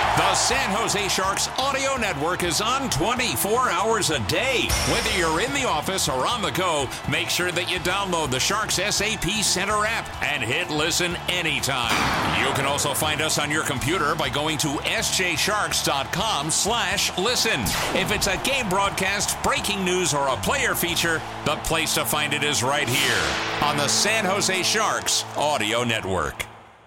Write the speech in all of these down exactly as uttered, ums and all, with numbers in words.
The San Jose Sharks audio network is on twenty-four hours a day. Whether you're in the office or on the go, make sure that you download the Sharks S A P Center app and hit listen anytime. You can also find us on your computer by going to s j sharks dot com slash listen. If it's a game broadcast, breaking news, or a player feature, the place to find it is right here on the San Jose Sharks audio network.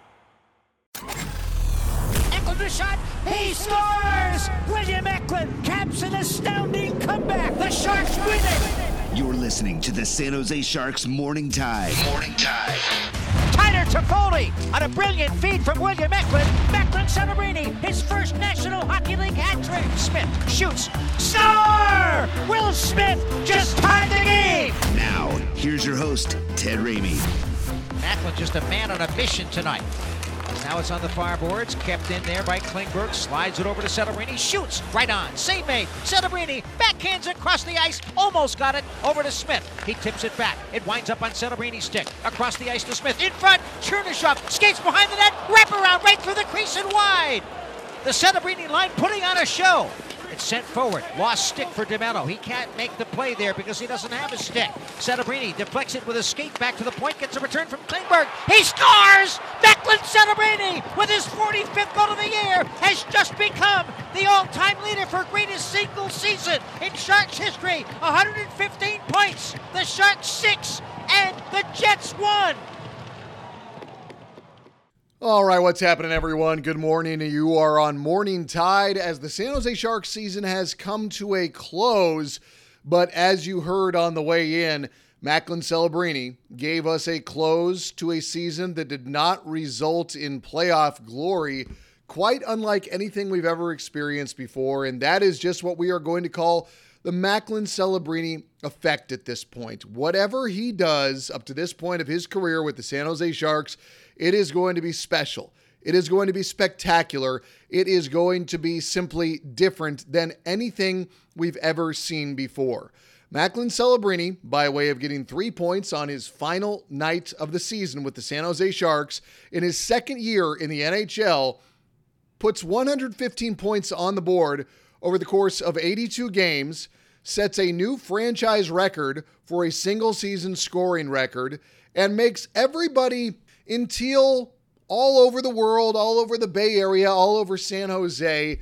The shot, he scores! William Eklund caps an astounding comeback. The Sharks win it! You're listening to the San Jose Sharks Morning Tide. Morning Tide. Tyler Toffoli on a brilliant feed from William Eklund. Macklin Celebrini, his first National Hockey League hat trick. Smith shoots. Star! Will Smith just tied the game! Now, here's your host, Ted Ramey. Macklin just a man on a mission tonight. Now it's on the far boards, kept in there by Klingberg, slides it over to Celebrini, shoots, right on, save made, Celebrini, backhands it across the ice, almost got it, over to Smith, he tips it back, it winds up on Celebrini's stick, across the ice to Smith, in front, Chernyshov, skates behind the net, wrap around, right through the crease and wide, the Celebrini line putting on a show. It's sent forward. Lost stick for DeMello. He can't make the play there because he doesn't have a stick. Celebrini deflects it with a skate back to the point. Gets a return from Klingberg. He scores! Macklin Celebrini, with his forty-fifth goal of the year, has just become the all-time leader for greatest single season in Sharks history. one hundred fifteen points. The Sharks six and the Jets one. All right, what's happening, everyone? Good morning. You are on Morning Tide as the San Jose Sharks season has come to a close. But as you heard on the way in, Macklin Celebrini gave us a close to a season that did not result in playoff glory, quite unlike anything we've ever experienced before. And that is just what we are going to call the Macklin Celebrini effect at this point. Whatever he does up to this point of his career with the San Jose Sharks, it is going to be special. It is going to be spectacular. It is going to be simply different than anything we've ever seen before. Macklin Celebrini, by way of getting three points on his final night of the season with the San Jose Sharks, in his second year in the N H L, puts one hundred fifteen points on the board over the course of eighty-two games, sets a new franchise record for a single season scoring record, and makes everybody in teal all over the world, all over the Bay Area, all over San Jose,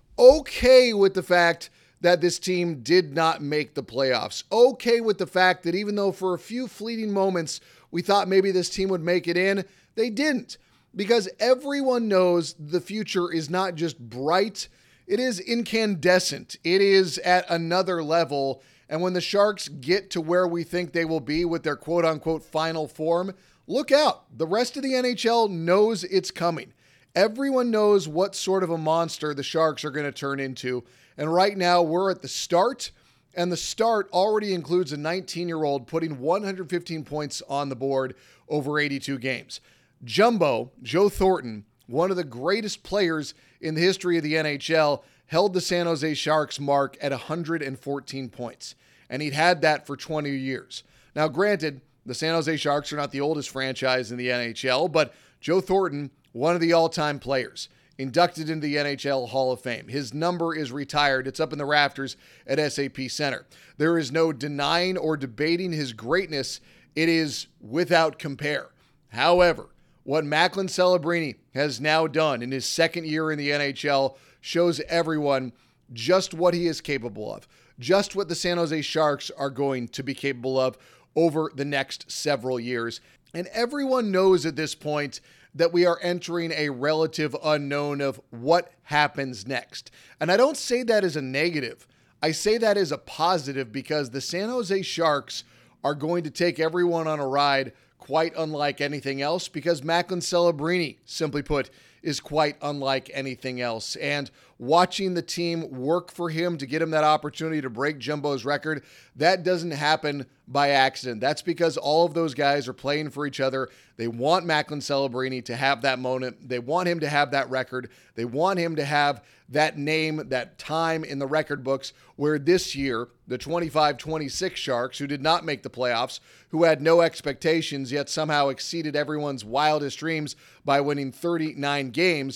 okay with the fact that this team did not make the playoffs. Okay with the fact that even though for a few fleeting moments we thought maybe this team would make it in, they didn't. Because everyone knows the future is not just bright, it is incandescent. It is at another level. And when the Sharks get to where we think they will be with their quote-unquote final form, look out. The rest of the N H L knows it's coming. Everyone knows what sort of a monster the Sharks are going to turn into. And right now we're at the start, and the start already includes a nineteen-year-old putting one hundred fifteen points on the board over eighty-two games. Jumbo, Joe Thornton, one of the greatest players in the history of the N H L, held the San Jose Sharks mark at one hundred fourteen points. And he'd had that for twenty years. Now, granted, the San Jose Sharks are not the oldest franchise in the N H L, but Joe Thornton, one of the all-time players, inducted into the N H L Hall of Fame. His number is retired. It's up in the rafters at S A P Center. There is no denying or debating his greatness. It is without compare. However, what Macklin Celebrini has now done in his second year in the N H L shows everyone just what he is capable of, just what the San Jose Sharks are going to be capable of over the next several years. And everyone knows at this point that we are entering a relative unknown of what happens next. And I don't say that as a negative. I say that as a positive because the San Jose Sharks are going to take everyone on a ride quite unlike anything else because Macklin Celebrini, simply put, is quite unlike anything else. And watching the team work for him to get him that opportunity to break Jumbo's record, that doesn't happen by accident. That's because all of those guys are playing for each other. They want Macklin Celebrini to have that moment. They want him to have that record. They want him to have that name, that time in the record books, where this year, the twenty-five twenty-six Sharks, who did not make the playoffs, who had no expectations, yet somehow exceeded everyone's wildest dreams by winning thirty-nine games,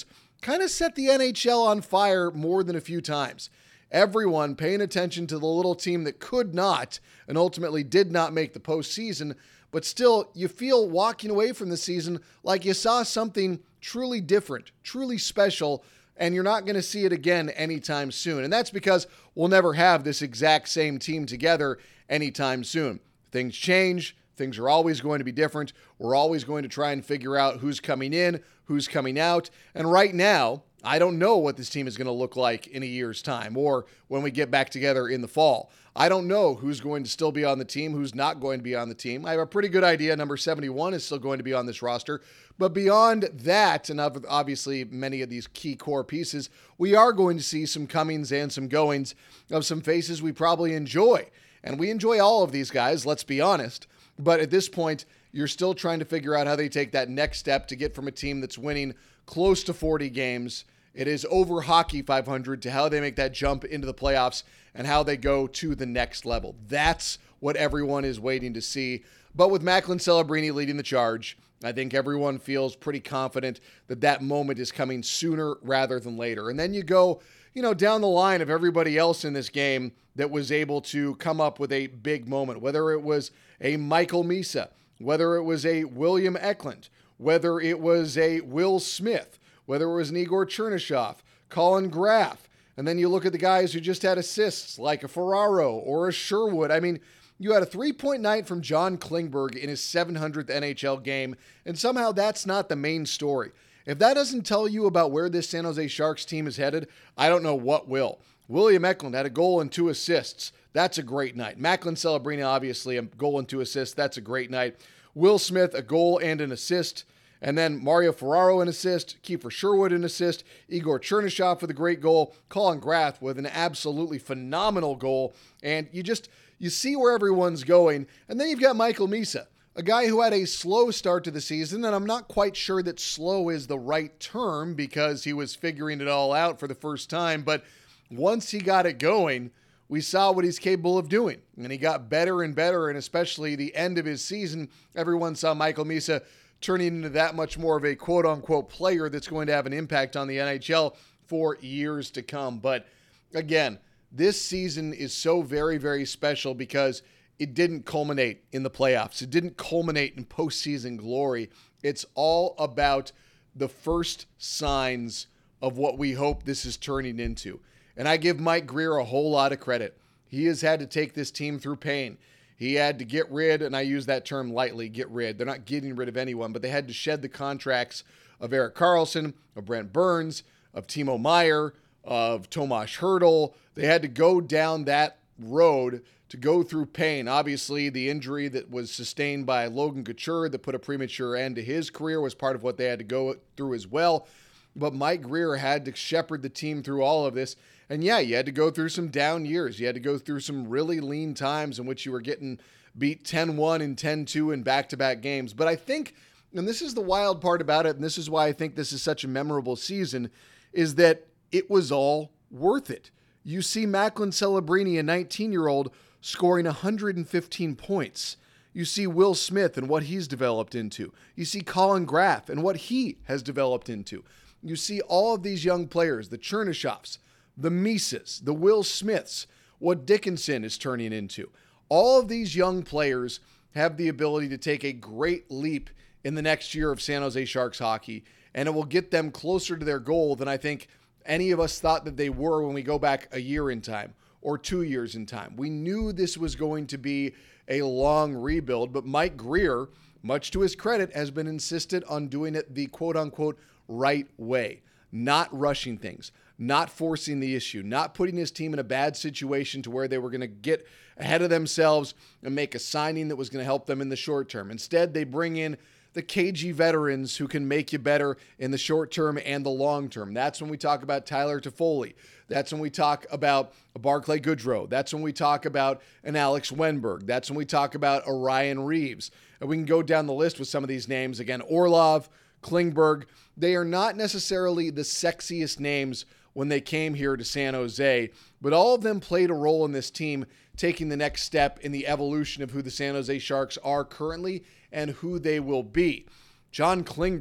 kind of set the N H L on fire more than a few times. Everyone paying attention to the little team that could not and ultimately did not make the postseason, but still you feel walking away from the season like you saw something truly different, truly special, and you're not going to see it again anytime soon. And that's because we'll never have this exact same team together anytime soon. Things change. Things are always going to be different. We're always going to try and figure out who's coming in, who's coming out. And right now, I don't know what this team is going to look like in a year's time or when we get back together in the fall. I don't know who's going to still be on the team, who's not going to be on the team. I have a pretty good idea. Number seventy-one is still going to be on this roster. But beyond that, and obviously many of these key core pieces, we are going to see some comings and some goings of some faces we probably enjoy. And we enjoy all of these guys, let's be honest. But at this point, you're still trying to figure out how they take that next step to get from a team that's winning close to forty games. It is over Hockey five hundred to how they make that jump into the playoffs and how they go to the next level. That's what everyone is waiting to see. But with Macklin Celebrini leading the charge, I think everyone feels pretty confident that that moment is coming sooner rather than later. And then you go, you know, down the line of everybody else in this game that was able to come up with a big moment, whether it was a Michael Misa, whether it was a William Eklund, whether it was a Will Smith, whether it was an Igor Chernyshov, Colin Graf, and then you look at the guys who just had assists like a Ferraro or a Sherwood. I mean, you had a three-point night from John Klingberg in his seven hundredth N H L game, and somehow that's not the main story. If that doesn't tell you about where this San Jose Sharks team is headed, I don't know what will. William Eklund had a goal and two assists. That's a great night. Macklin Celebrini, obviously, a goal and two assists. That's a great night. Will Smith, a goal and an assist. And then Mario Ferraro, an assist. Kiefer Sherwood, an assist. Igor Chernyshov with a great goal. Colin Graf with an absolutely phenomenal goal. And you just, you see where everyone's going. And then you've got Michael Misa, a guy who had a slow start to the season, and I'm not quite sure that slow is the right term because he was figuring it all out for the first time, but once he got it going, we saw what he's capable of doing, and he got better and better, and especially the end of his season, everyone saw Michael Misa turning into that much more of a quote-unquote player that's going to have an impact on the N H L for years to come. But again, this season is so very, very special because it didn't culminate in the playoffs. It didn't culminate in postseason glory. It's all about the first signs of what we hope this is turning into. And I give Mike Grier a whole lot of credit. He has had to take this team through pain. He had to get rid, and I use that term lightly, get rid. They're not getting rid of anyone, but they had to shed the contracts of Erik Karlsson, of Brent Burns, of Timo Meier, of Tomas Hertl. They had to go down that road to go through pain. Obviously, the injury that was sustained by Logan Couture that put a premature end to his career was part of what they had to go through as well. But Mike Grier had to shepherd the team through all of this. And yeah, you had to go through some down years. You had to go through some really lean times in which you were getting beat ten one and ten two in back-to-back games. But I think, and this is the wild part about it, and this is why I think this is such a memorable season, is that it was all worth it. You see Macklin Celebrini, a nineteen-year-old, scoring one hundred fifteen points. You see Will Smith and what he's developed into. You see Colin Graf and what he has developed into. You see all of these young players, the Chernyshovs, the Misas, the Will Smiths, what Dickinson is turning into. All of these young players have the ability to take a great leap in the next year of San Jose Sharks hockey, and it will get them closer to their goal than I think any of us thought that they were when we go back a year in time or two years in time. We knew this was going to be a long rebuild, but Mike Grier, much to his credit, has been insistent on doing it the quote-unquote right way, not rushing things, not forcing the issue, not putting his team in a bad situation to where they were going to get ahead of themselves and make a signing that was going to help them in the short term. Instead, they bring in the cagey veterans who can make you better in the short term and the long term. That's when we talk about Tyler Toffoli. That's when we talk about a Barclay Goodrow. That's when we talk about an Alex Wenberg. That's when we talk about a Ryan Reeves. And we can go down the list with some of these names. Again, Orlov, Klingberg. They are not necessarily the sexiest names when they came here to San Jose, but all of them played a role in this team taking the next step in the evolution of who the San Jose Sharks are currently and who they will be. John Klingberg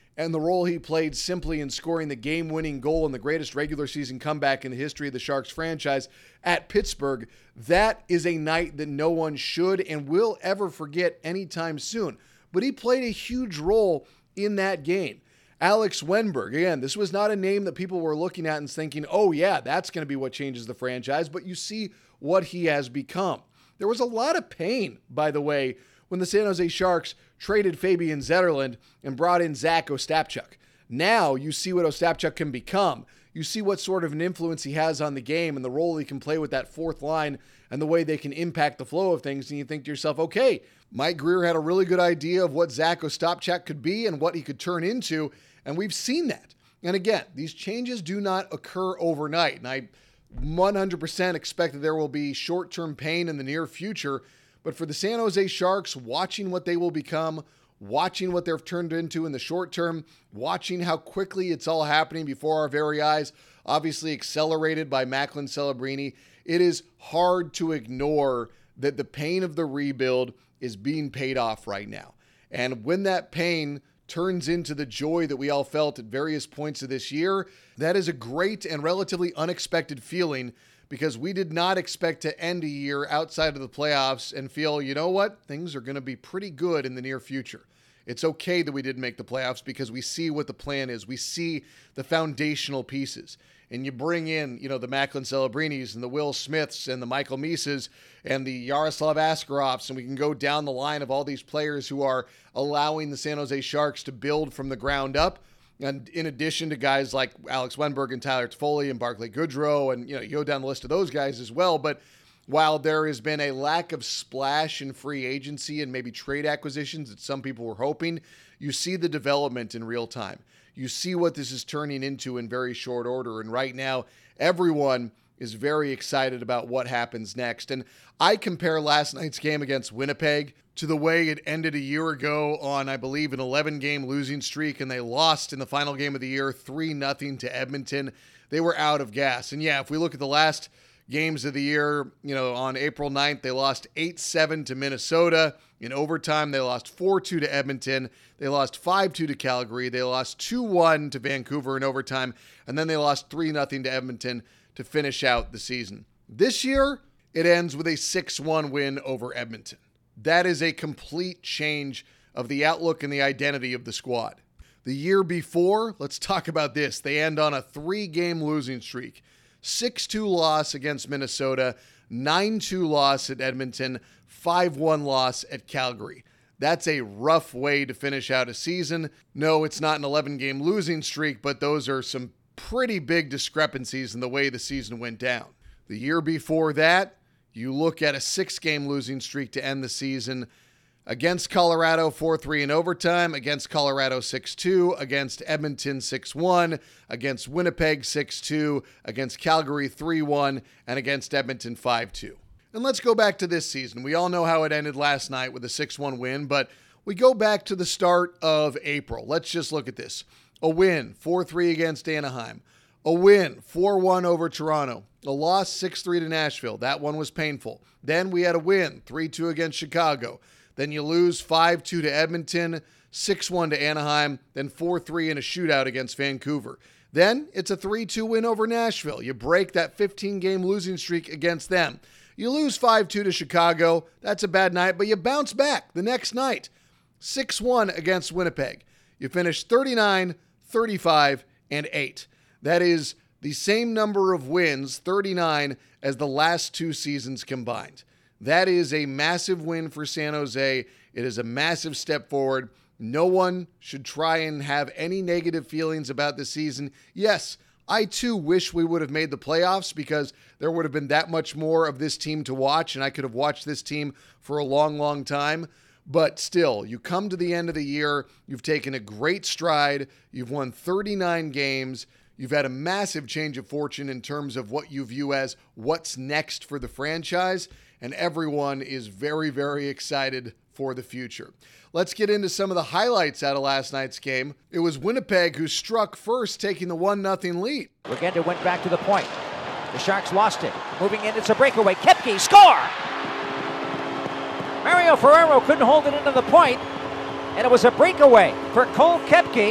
and the role he played simply in scoring the game-winning goal in the greatest regular season comeback in the history of the Sharks franchise at Pittsburgh, that is a night that no one should and will ever forget anytime soon. But he played a huge role in that game. Alex Wennberg, again, this was not a name that people were looking at and thinking, oh yeah, that's going to be what changes the franchise, but you see what he has become. There was a lot of pain, by the way, when the San Jose Sharks traded Fabian Zetterlund and brought in Zach Ostapchuk. Now you see what Ostapchuk can become. You see what sort of an influence he has on the game and the role he can play with that fourth line and the way they can impact the flow of things. And you think to yourself, okay, Mike Grier had a really good idea of what Zach Ostapchuk could be and what he could turn into, and we've seen that. And again, these changes do not occur overnight, and I one hundred percent expect that there will be short-term pain in the near future. But for the San Jose Sharks, watching what they will become, watching what they've turned into in the short term, watching how quickly it's all happening before our very eyes, obviously accelerated by Macklin Celebrini, it is hard to ignore that the pain of the rebuild is being paid off right now. And when that pain turns into the joy that we all felt at various points of this year, that is a great and relatively unexpected feeling, because we did not expect to end a year outside of the playoffs and feel, you know what, things are going to be pretty good in the near future. It's okay that we didn't make the playoffs because we see what the plan is. We see the foundational pieces. And you bring in, you know, the Macklin Celebrinis and the Will Smiths and the Michael Mises and the Yaroslav Askarovs, and we can go down the line of all these players who are allowing the San Jose Sharks to build from the ground up. And in addition to guys like Alex Wennberg and Tyler Toffoli and Barclay Goodrow, and you know, you go down the list of those guys as well. But while there has been a lack of splash in free agency and maybe trade acquisitions that some people were hoping, you see the development in real time. You see what this is turning into in very short order. And right now, everyone is very excited about what happens next. And I compare last night's game against Winnipeg to the way it ended a year ago on, I believe, an eleven-game losing streak, and they lost in the final game of the year three nothing to Edmonton. They were out of gas. And yeah, if we look at the last games of the year, you know, on April ninth, they lost eight seven to Minnesota. In overtime, they lost four two to Edmonton. They lost five two to Calgary. They lost two one to Vancouver in overtime. And then they lost three nothing to Edmonton to finish out the season. This year, it ends with a six one win over Edmonton. That is a complete change of the outlook and the identity of the squad. The year before, let's talk about this. They end on a three-game losing streak. six two loss against Minnesota, nine two loss at Edmonton, five one loss at Calgary. That's a rough way to finish out a season. No, it's not an eleven-game losing streak, but those are some pretty big discrepancies in the way the season went down. The year before that, you look at a six-game losing streak to end the season. Against Colorado, four three in overtime. Against Colorado, six two. Against Edmonton, six one. Against Winnipeg, six two. Against Calgary, three one. And against Edmonton, five two. And let's go back to this season. We all know how it ended last night with a six one win, but we go back to the start of April. Let's just look at this. A win, four three against Anaheim. A win, four one over Toronto. A loss, six three to Nashville. That one was painful. Then we had a win, three two against Chicago. Then you lose five two to Edmonton, six one to Anaheim, then four three in a shootout against Vancouver. Then it's a three two win over Nashville. You break that fifteen-game losing streak against them. You lose five two to Chicago. That's a bad night, but you bounce back the next night. six one against Winnipeg. You finish thirty-nine, thirty-five, and eight. That is the same number of wins, thirty-nine, as the last two seasons combined. That is a massive win for San Jose. It is a massive step forward. No one should try and have any negative feelings about the season. Yes, I too wish we would have made the playoffs because there would have been that much more of this team to watch, and I could have watched this team for a long, long time. But still, you come to the end of the year, you've taken a great stride, you've won thirty-nine games, you've had a massive change of fortune in terms of what you view as what's next for the franchise, and everyone is very, very excited for the future. Let's get into some of the highlights out of last night's game. It was Winnipeg who struck first, taking the one nothing lead. Legenda went back to the point. The Sharks lost it. Moving in, it's a breakaway. Koepke, score! Mario Ferraro couldn't hold it into the point, and it was a breakaway for Cole Koepke.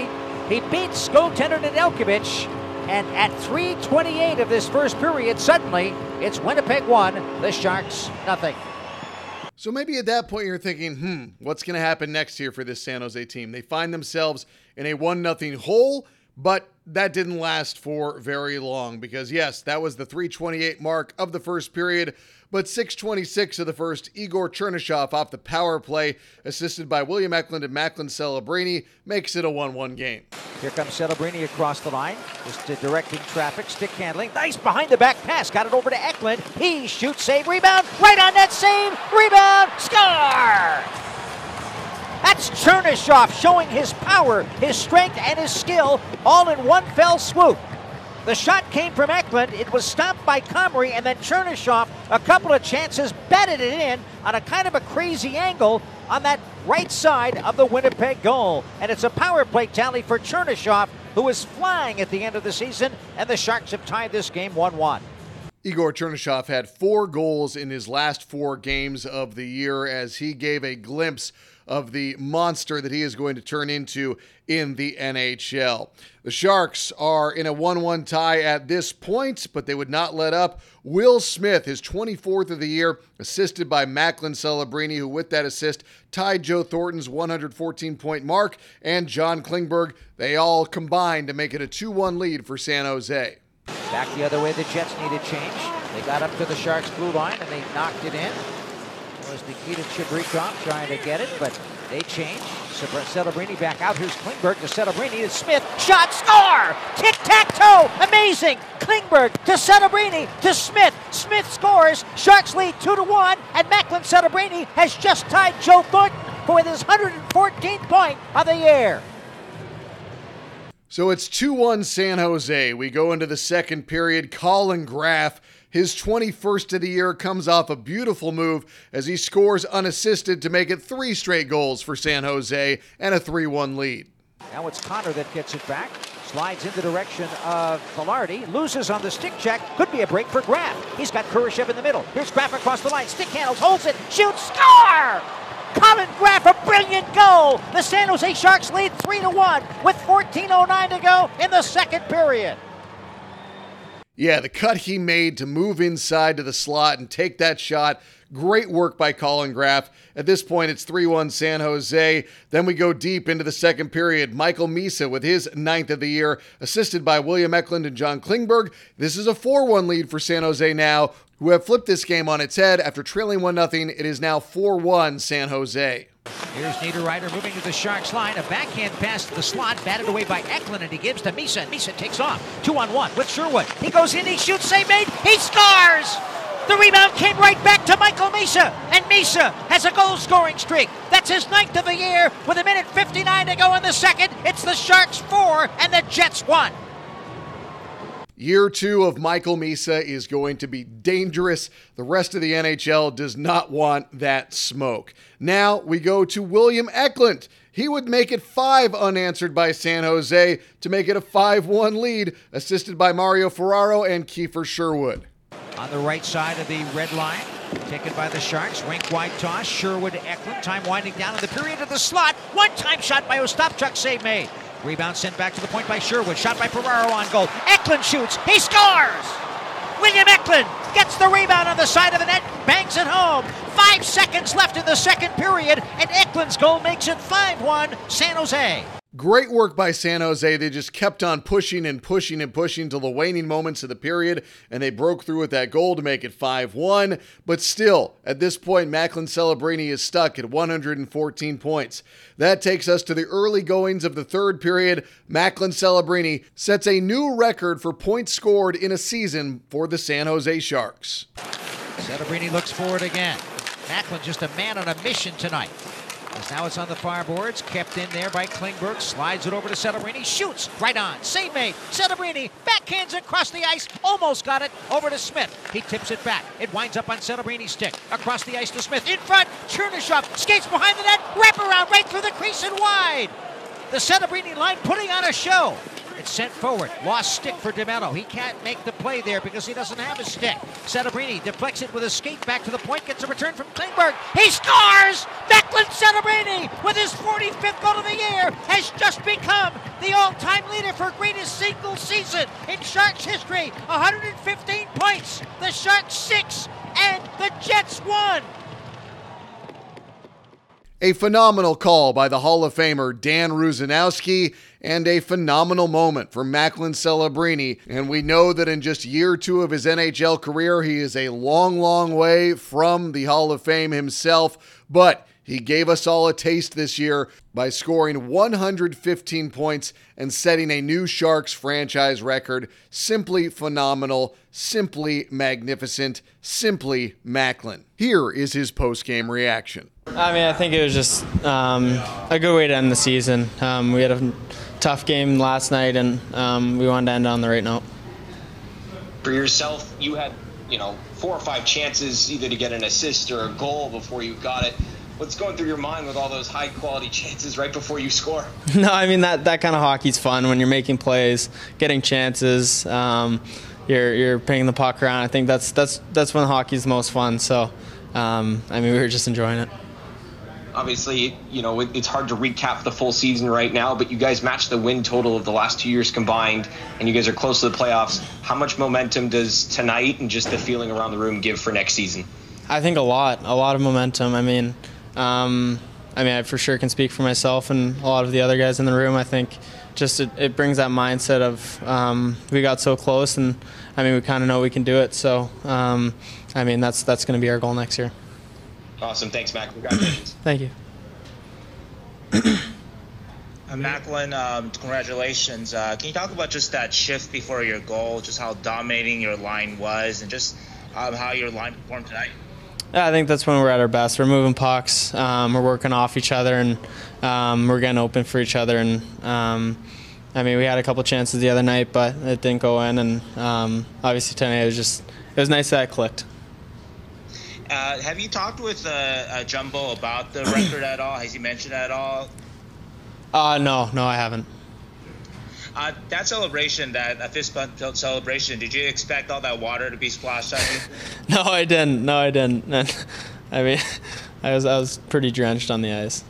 He beats goaltender Nedeljkovic, and at three twenty-eight of this first period, suddenly it's Winnipeg one, the Sharks nothing. So maybe at that point you're thinking, hmm, what's going to happen next year for this San Jose team? They find themselves in a one nothing hole, but that didn't last for very long because, yes, that was the three twenty-eight mark of the first period, but six twenty-six of the first, Igor Chernyshov off the power play, assisted by William Eklund and Macklin Celebrini, makes it a one one game. Here comes Celebrini across the line, just uh, directing traffic, stick handling. Nice behind-the-back pass, got it over to Eklund. He shoots, save, rebound, right on net, save, rebound, score! That's Chernyshov showing his power, his strength, and his skill all in one fell swoop. The shot came from Eklund. It was stopped by Comrie, and then Chernyshov, a couple of chances, batted it in on a kind of a crazy angle on that right side of the Winnipeg goal. And it's a power play tally for Chernyshov, who is flying at the end of the season, and the Sharks have tied this game one one. Igor Chernyshov had four goals in his last four games of the year as he gave a glimpse of the monster that he is going to turn into in the N H L. The Sharks are in a one one tie at this point, but they would not let up. Will Smith, his twenty-fourth of the year, assisted by Macklin Celebrini, who with that assist tied Joe Thornton's one hundred fourteen point mark, and John Klingberg. They all combined to make it a two one lead for San Jose. Back the other way, the Jets needed change. They got up to the Sharks' blue line, and they knocked it in. It was Nikita Chibrikov trying to get it, but they changed. Celebrini back out. Here's Klingberg to Celebrini to Smith. Shot, score! Tic-tac-toe! Amazing! Klingberg to Celebrini to Smith. Smith scores. Sharks lead two to one, and Macklin Celebrini has just tied Joe Thornton for his one hundred fourteenth point of the year. So it's two one San Jose. We go into the second period. Colin Graf, his twenty-first of the year, comes off a beautiful move as he scores unassisted to make it three straight goals for San Jose and a three one lead. Now it's Connor that gets it back. Slides in the direction of Velarde. Loses on the stick check. Could be a break for Graf. He's got Kurashev in the middle. Here's Graf across the line. Stick handles, holds it, shoots, score! Colin Graf, a brilliant goal. The San Jose Sharks lead three to one with fourteen oh nine to go in the second period. Yeah, the cut he made to move inside to the slot and take that shot. Great work by Colin Graf. At this point, it's three one San Jose. Then we go deep into the second period. Michael Misa with his ninth of the year, assisted by William Eklund and John Klingberg. This is a four one lead for San Jose now, who have flipped this game on its head. After trailing one nothing, it is now four one San Jose. Here's Niederreiter moving to the Sharks line. A backhand pass to the slot, batted away by Eklund, and he gives to Misa. Misa takes off. Two on one with Sherwood. He goes in, he shoots, save made, he scores! The rebound came right back to Michael Misa, and Misa has a goal-scoring streak. That's his ninth of the year with a minute fifty-nine to go in the second. It's the Sharks four and the Jets one. Year two of Michael Misa is going to be dangerous. The rest of the N H L does not want that smoke. Now we go to William Eklund. He would make it five unanswered by San Jose to make it a five one lead, assisted by Mario Ferraro and Kiefer Sherwood. On the right side of the red line, taken by the Sharks, rink wide toss, Sherwood to Eklund, time winding down in the period of the slot, one-time shot by Ostapchuk, save made. Rebound sent back to the point by Sherwood, shot by Ferraro on goal. Eklund shoots, he scores! William Eklund gets the rebound on the side of the net, bangs it home. Five seconds left in the second period, and Eklund's goal makes it five one San Jose. Great work by San Jose. They just kept on pushing and pushing and pushing till the waning moments of the period, and they broke through with that goal to make it five one. But still, at this point, Macklin Celebrini is stuck at one hundred fourteen points. That takes us to the early goings of the third period. Macklin Celebrini sets a new record for points scored in a season for the San Jose Sharks. Celebrini looks forward again. Macklin just a man on a mission tonight. As now it's on the far boards, kept in there by Klingberg, slides it over to Celebrini, shoots, right on, save made, Celebrini, backhands across the ice, almost got it, over to Smith. He tips it back, it winds up on Celebrini's stick, across the ice to Smith, in front, Chernyshov skates behind the net, wrap around right through the crease and wide. The Celebrini line putting on a show. It's sent forward. Lost stick for DeMello. He can't make the play there because he doesn't have a stick. Celebrini deflects it with a skate back to the point. Gets a return from Klingberg. He scores! Macklin Celebrini, with his forty-fifth goal of the year, has just become the all-time leader for greatest single season in Sharks history. one hundred fifteen points. The Sharks six and the Jets one. A phenomenal call by the Hall of Famer Dan Rusanowski, and a phenomenal moment for Macklin Celebrini. And we know that in just year two of his N H L career, he is a long, long way from the Hall of Fame himself. But he gave us all a taste this year by scoring one hundred fifteen points and setting a new Sharks franchise record. Simply phenomenal, simply magnificent, simply Macklin. Here is his post-game reaction. I mean, I think it was just um, a good way to end the season. Um, we had a tough game last night, and um, we wanted to end on the right note. For yourself, you had, you know, four or five chances either to get an assist or a goal before you got it. What's going through your mind with all those high-quality chances right before you score? No, I mean, that, that kind of hockey's fun when you're making plays, getting chances, um, you're you're pinging the puck around. I think that's that's that's when hockey's the most fun. So, um, I mean, we were just enjoying it. Obviously, you know, it's hard to recap the full season right now, but you guys matched the win total of the last two years combined, and you guys are close to the playoffs. How much momentum does tonight and just the feeling around the room give for next season? I think a lot, a lot of momentum. I mean, um, I mean, I for sure can speak for myself and a lot of the other guys in the room. I think just it, it brings that mindset of um, we got so close, and I mean, we kind of know we can do it. So, um, I mean, that's that's going to be our goal next year. Awesome. Thanks, Mac. Congratulations. Thank you. Uh, Macklin, um, congratulations. Uh, can you talk about just that shift before your goal, just how dominating your line was, and just um, how your line performed tonight? Yeah, I think that's when we're at our best. We're moving pucks. Um, we're working off each other, and um, we're getting open for each other. And um, I mean, we had a couple chances the other night, but it didn't go in. And um, obviously tonight it was just it was nice that it clicked. Uh, have you talked with uh, uh, Jumbo about the record at all? Has he mentioned that at all? Uh, no, no, I haven't. Uh, that celebration, that a fist bump celebration, did you expect all that water to be splashed on you? No, I didn't. No, I didn't. I mean, I was I was pretty drenched on the ice.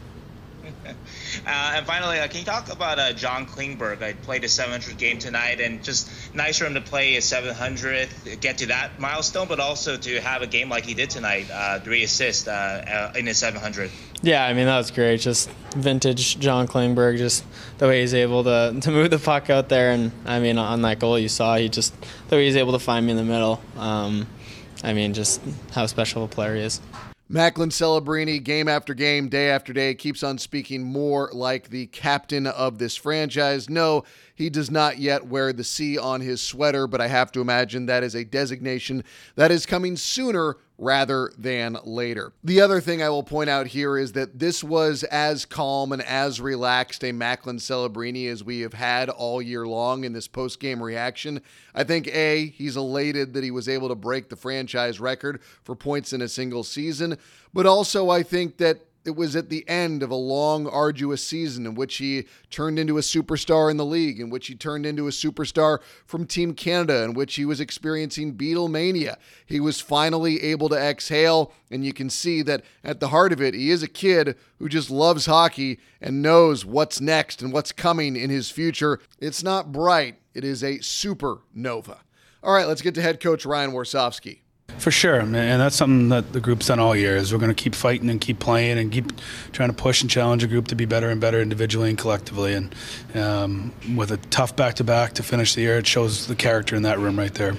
Uh, and finally, uh, can you talk about uh, John Klingberg? I played a seven hundred game tonight, and just nice for him to play a seven hundredth, get to that milestone, but also to have a game like he did tonight, uh, three assists uh, uh, in his seven hundredth. Yeah, I mean, that was great. Just vintage John Klingberg, just the way he's able to, to move the puck out there. And, I mean, on that goal you saw, he just the way he's able to find me in the middle. Um, I mean, just how special a player he is. Macklin Celebrini, game after game, day after day, keeps on speaking more like the captain of this franchise. No, he does not yet wear the C on his sweater, but I have to imagine that is a designation that is coming sooner rather than later. The other thing I will point out here is that this was as calm and as relaxed a Macklin Celebrini as we have had all year long in this post-game reaction. I think, A, he's elated that he was able to break the franchise record for points in a single season, but also I think that it was at the end of a long, arduous season in which he turned into a superstar in the league, in which he turned into a superstar from Team Canada, in which he was experiencing Beatlemania. He was finally able to exhale, and you can see that at the heart of it, he is a kid who just loves hockey and knows what's next and what's coming in his future. It's not bright. It is a supernova. All right, let's get to head coach Ryan Warsofsky. For sure, and that's something that the group's done all year, is we're going to keep fighting and keep playing and keep trying to push and challenge a group to be better and better individually and collectively. And um, with a tough back-to-back to finish the year, it shows the character in that room right there.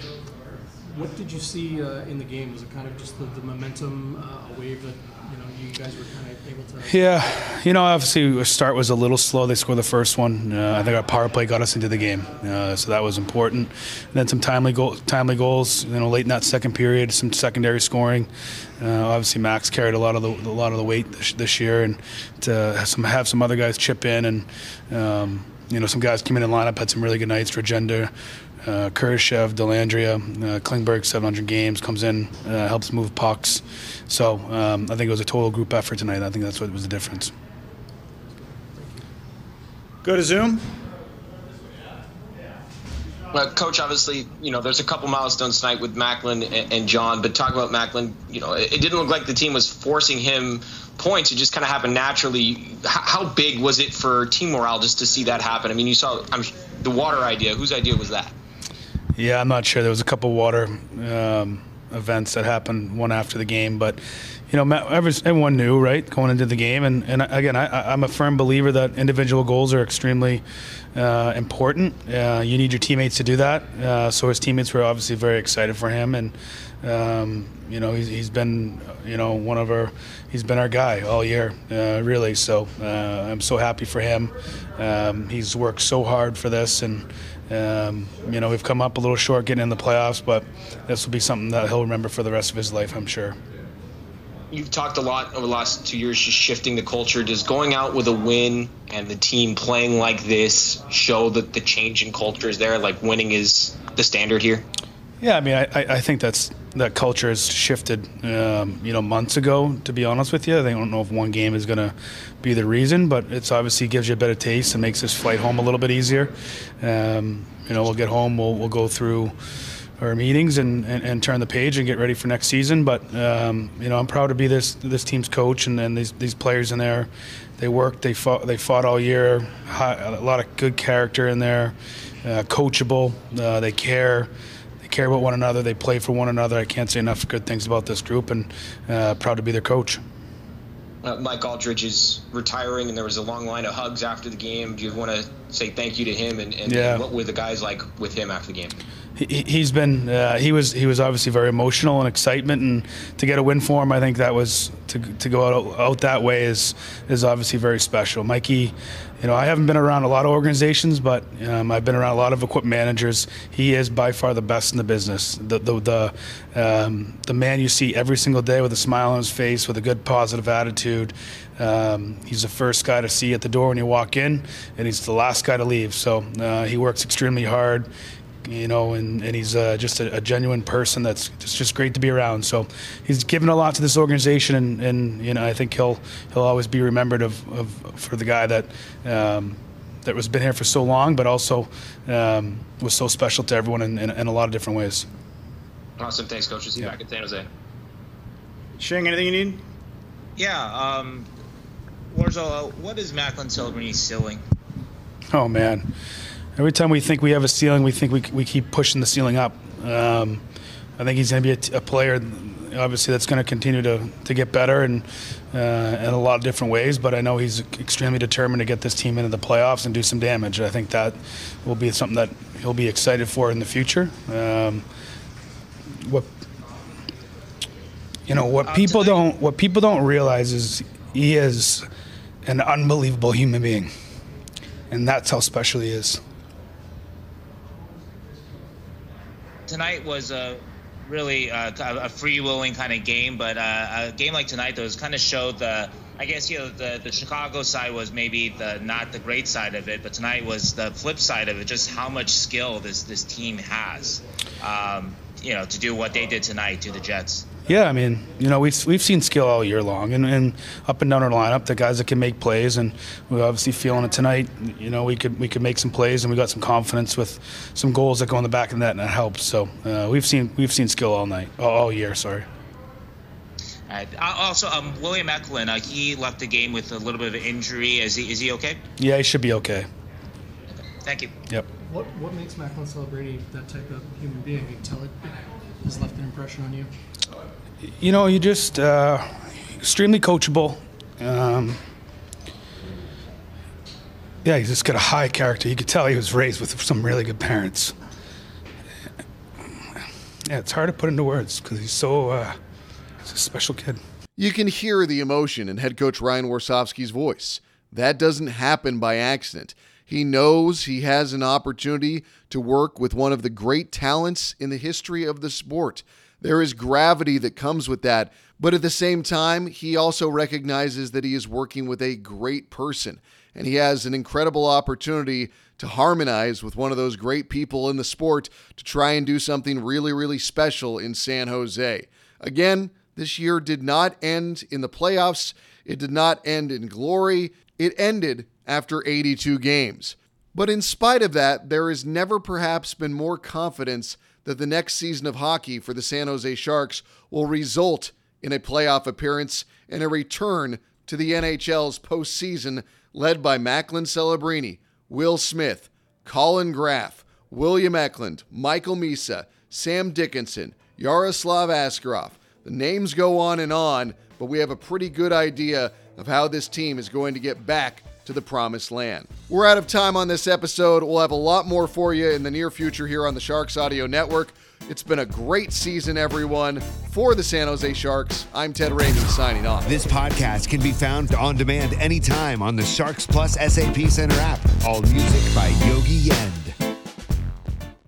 What did you see uh, in the game? Was it kind of just the, the momentum, uh, a wave that you know you guys were kind of able to? Yeah, you know, obviously the start was a little slow. They scored the first one. Uh, I think our power play got us into the game, uh, so that was important. And then some timely goal, timely goals. You know, late in that second period, some secondary scoring. Uh, obviously, Max carried a lot of the a lot of the weight this, this year, and to have some have some other guys chip in, and um, you know, some guys came in the lineup, had some really good nights. Dragenda, Uh, Kurashev, Delandria, uh, Klingberg, seven hundred games, comes in, uh, helps move pucks. So um, I think it was a total group effort tonight. I think that's what was the difference. Go to Zoom. Well, Coach, obviously, you know, there's a couple milestones tonight with Macklin and, and John, but talk about Macklin, you know, it, it didn't look like the team was forcing him points. It just kind of happened naturally. How, how big was it for team morale just to see that happen? I mean, you saw I'm, the water idea. Whose idea was that? Yeah, I'm not sure. There was a couple water um, events that happened one after the game, but you know, everyone knew, right, going into the game. And, and again, I, I'm a firm believer that individual goals are extremely uh, important. Uh, you need your teammates to do that. Uh, so his teammates were obviously very excited for him, and um, you know, he's, he's been, you know, one of our, he's been our guy all year, uh, really. So uh, I'm so happy for him. Um, he's worked so hard for this, and um, you know, we've come up a little short getting in the playoffs, but this will be something that he'll remember for the rest of his life, I'm sure. You've talked a lot over the last two years just shifting the culture. Does going out with a win and the team playing like this show that the change in culture is there, like winning is the standard here? Yeah, I mean, I, I think that's that culture has shifted, um, you know, months ago, to be honest with you. I don't know if one game is going to be the reason, but it's obviously gives you a better taste and makes this flight home a little bit easier. Um, you know, we'll get home, we'll, we'll go through our meetings and, and, and turn the page and get ready for next season. But um, you know, I'm proud to be this this team's coach, and, and these these players in there. They worked, they fought, they fought all year. A lot of good character in there, uh, coachable. Uh, they care, they care about one another. They play for one another. I can't say enough good things about this group, and uh, proud to be their coach. Uh, Mike Aldridge is retiring, and there was a long line of hugs after the game. Do you want to say thank you to him, and, and, yeah. and what were the guys like with him after the game? He, he's been uh, he was he was obviously very emotional and excitement, and to get a win for him, I think that was to to go out, out that way is is obviously very special. Mikey, you know, I haven't been around a lot of organizations, but um, I've been around a lot of equipment managers. He is by far the best in the business. The the the, um, the man you see every single day with a smile on his face, with a good positive attitude. Um, he's the first guy to see at the door when you walk in, and he's the last guy to leave. So uh, he works extremely hard. You know, and, and he's uh, just a, a genuine person that's just, just great to be around. So he's given a lot to this organization, and, and you know, I think he'll he'll always be remembered of, of for the guy that um, that was been here for so long, but also um, was so special to everyone in, in, in a lot of different ways. Awesome, thanks, Coach. We'll see you yeah. back in San Jose. Shing, anything you need? Yeah, um, Warzel, what is Macklin Celebrini's ceiling? Oh man. Every time we think we have a ceiling, we think we we keep pushing the ceiling up. Um, I think he's going to be a, t- a player, obviously, that's going to continue to to get better and uh, in a lot of different ways. But I know he's extremely determined to get this team into the playoffs and do some damage. I think that will be something that he'll be excited for in the future. Um, what you know, what people don't what people don't realize is he is an unbelievable human being, and that's how special he is. Tonight was a really uh, a free-willing kind of game, but uh, a game like tonight, though, kind of showed the, I guess, you know, the, the Chicago side was maybe the not the great side of it, but tonight was the flip side of it, just how much skill this this team has, um, you know, to do what they did tonight to the Jets. Yeah, I mean, you know, we've we've seen skill all year long, and, and up and down our lineup, the guys that can make plays, and we're obviously feeling it tonight. You know, we could we could make some plays, and we got some confidence with some goals that go in the back of the net, and that helps. So uh, we've seen we've seen skill all night, all, all year. Sorry. Uh, also, um, William Eklund, uh, he left the game with a little bit of an injury. Is he is he okay? Yeah, he should be okay. Okay. Thank you. Yep. What what makes Macklin Celebrini that type of human being? You tell it has left an impression on you. You know, you just uh, extremely coachable. Um, yeah, he's just got a high character. You could tell he was raised with some really good parents. Yeah, it's hard to put into words because he's so uh, he's a special kid. You can hear the emotion in head coach Ryan Warsofsky's voice. That doesn't happen by accident. He knows he has an opportunity to work with one of the great talents in the history of the sport. There is gravity that comes with that, but at the same time, he also recognizes that he is working with a great person, and he has an incredible opportunity to harmonize with one of those great people in the sport to try and do something really, really special in San Jose. Again, this year did not end in the playoffs. It did not end in glory. It ended after eighty-two games. But in spite of that, there has never perhaps been more confidence that the next season of hockey for the San Jose Sharks will result in a playoff appearance and a return to the N H L's postseason led by Macklin Celebrini, Will Smith, Colin Graff, William Eklund, Michael Misa, Sam Dickinson, Yaroslav Askarov. The names go on and on, but we have a pretty good idea of how this team is going to get back to the promised land. We're out of time on this episode. We'll have a lot more for you in the near future here on the Sharks Audio Network. It's been a great season, everyone. For the San Jose Sharks, I'm Ted Ramey signing off. This podcast can be found on demand anytime on the Sharks Plus S A P Center app. All music by Yogi Yen.